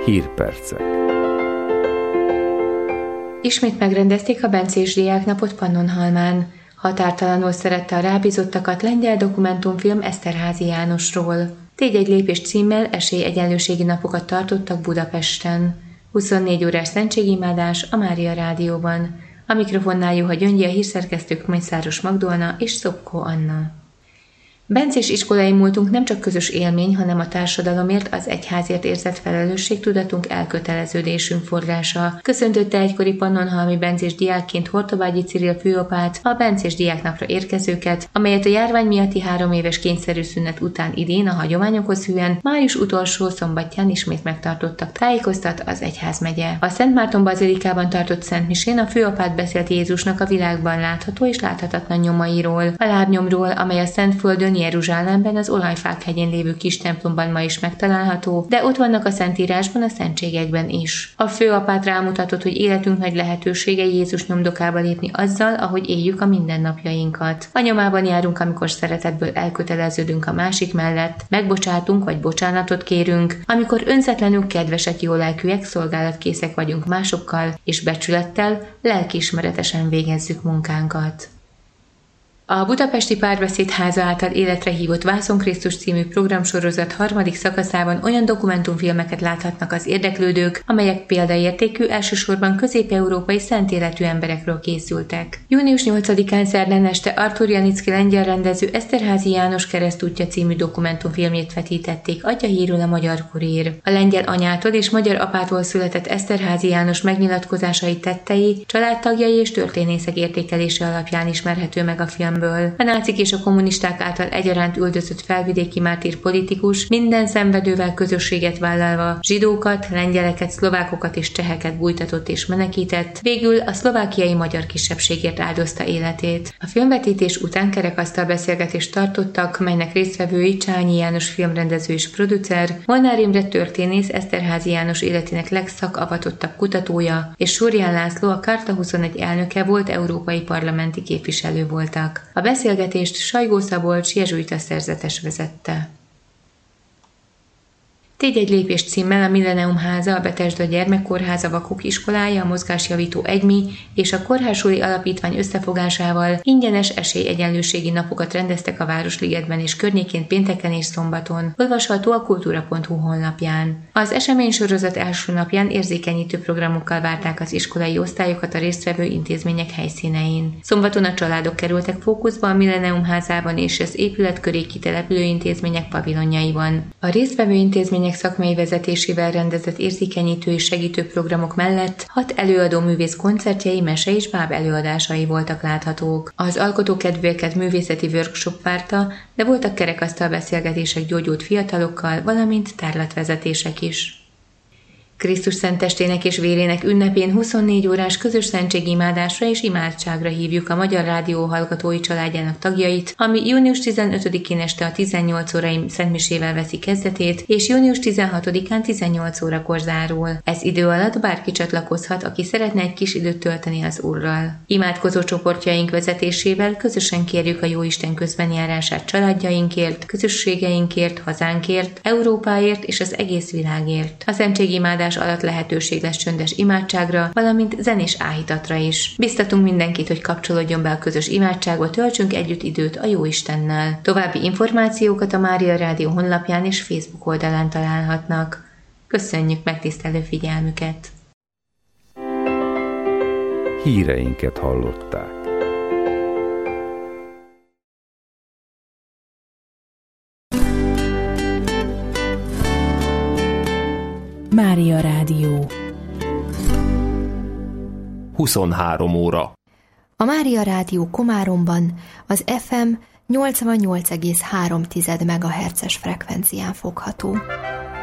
Hírpercek. Ismét megrendezték a bencés diáknapot Pannonhalmán. Határtalanul szerette a rábízottakat lengyel dokumentumfilm Eszterházy Jánosról. Tégy egy lépés címmel esélyegyenlőségi napokat tartottak Budapesten. 24 órás szentségimádás a Mária Rádióban. A mikrofonnál Juha Gyöngyi, a hírszerkesztők Mészáros Magdolna és Szopkó Anna. Bencés iskolai múltunk nem csak közös élmény, hanem a társadalomért, az egyházért érzett felelősségtudatunk, elköteleződésünk forrása. Köszöntötte egykori pannonhalmi bencés diákként Hortobágyi Cyril főapát a bencés diáknapra érkezőket, amelyet a járvány miatti 3 éves kényszerű szünet után idén a hagyományokhoz hűen május utolsó szombatján ismét megtartottak, tájékoztat az egyházmegye. A Szent Márton bazilikában tartott szentmisén a főapát beszélt Jézusnak a világban látható és láthatatlan nyomairól, a lábnyomról, amely a Szentföldön Jeruzsálemben, az Olajfák hegyén lévő kis templomban ma is megtalálható, de ott vannak a Szentírásban, a szentségekben is. A főapát rámutatott, hogy életünk nagy lehetősége Jézus nyomdokába lépni azzal, ahogy éljük a mindennapjainkat. A nyomában járunk, amikor szeretetből elköteleződünk a másik mellett, megbocsátunk vagy bocsánatot kérünk, amikor önzetlenül kedvesek, jólelkűek, szolgálatkészek vagyunk másokkal, és becsülettel, lelkiismeretesen végezzük munkánkat. A Budapesti Párbeszéd Háza által életre hívott Vászon Krisztus című programsorozat 3. szakaszában olyan dokumentumfilmeket láthatnak az érdeklődők, amelyek példaértékű, elsősorban közép-európai szentéletű emberekről készültek. Június 8-án szerdán este Artur Janicki lengyel rendező Eszterházy János keresztútja című dokumentumfilmjét vetítették, adja hírül a Magyar Kurír. A lengyel anyától és magyar apától született Eszterházy János megnyilatkozásai, tettei, családtagjai és történészek értékelése alapján ismerhető meg a film. A nácik és a kommunisták által egyaránt üldözött felvidéki mártír politikus minden szenvedővel közösséget vállalva zsidókat, lengyeleket, szlovákokat és cseheket bújtatott és menekített, végül a szlovákiai magyar kisebbségért áldozta életét. A filmvetítés után kerekasztal beszélgetést tartottak, melynek résztvevői Csányi János filmrendező és producer, Molnár Imre történész, Eszterházy János életének legszakavatottabb kutatója, és Surján László, a Charta 21 elnöke volt, európai parlamenti képviselő voltak. A beszélgetést Sajgó Szabolcs jezsuita szerzetes vezette. Tégy egy lépés címmel a Millennium Háza, a Bethesda Gyermekkórháza, Vakok Iskolája, a Mozgásjavító Egymi és a Kórházsuli Alapítvány összefogásával ingyenes esélyegyenlőségi napokat rendeztek a Városligetben és környékén pénteken és szombaton, olvasható a kultúra.hu honlapján. Az eseménysorozat első napján érzékenyítő programokkal várták az iskolai osztályokat a résztvevő intézmények helyszínein. Szombaton a családok kerültek fókuszba a Millennium Házában és az épület köré kitelepülő intézmények pavilonjaiban. A résztvevő intézmények szakmai vezetésével rendezett érzékenyítő és segítő programok mellett 6 előadó művész koncertjei, mese és báb előadásai voltak láthatók. Az alkotókedvűeket művészeti workshop várta, de voltak kerekasztal beszélgetések gyógyult fiatalokkal, valamint tárlatvezetések is. Krisztus szentestének és vérének ünnepén 24 órás közös szentségimádásra és imádságra hívjuk a Magyar Rádió hallgatói családjának tagjait, ami június 15-én este a 18 órai szentmisével veszi kezdetét, és június 16-án 18 órakor zárul. Ez idő alatt bárki csatlakozhat, aki szeretne egy kis időt tölteni az Úrral. Imádkozó csoportjaink vezetésével közösen kérjük a Jóisten közbenjárását családjainkért, közösségeinkért, hazánkért, Európáért és az egész világért. A szentségimádás alatt lehetőség lesz csöndes imádságra, valamint zenés áhítatra is. Biztatunk mindenkit, hogy kapcsolódjon be a közös imádságba, töltsünk együtt időt a Jóistennel. További információkat a Mária Rádió honlapján és Facebook oldalán találhatnak. Köszönjük megtisztelő figyelmüket! Híreinket hallották. Mária Rádió 23 óra. A Mária Rádió Komáromban az FM 88,3 MHz-es frekvencián fogható.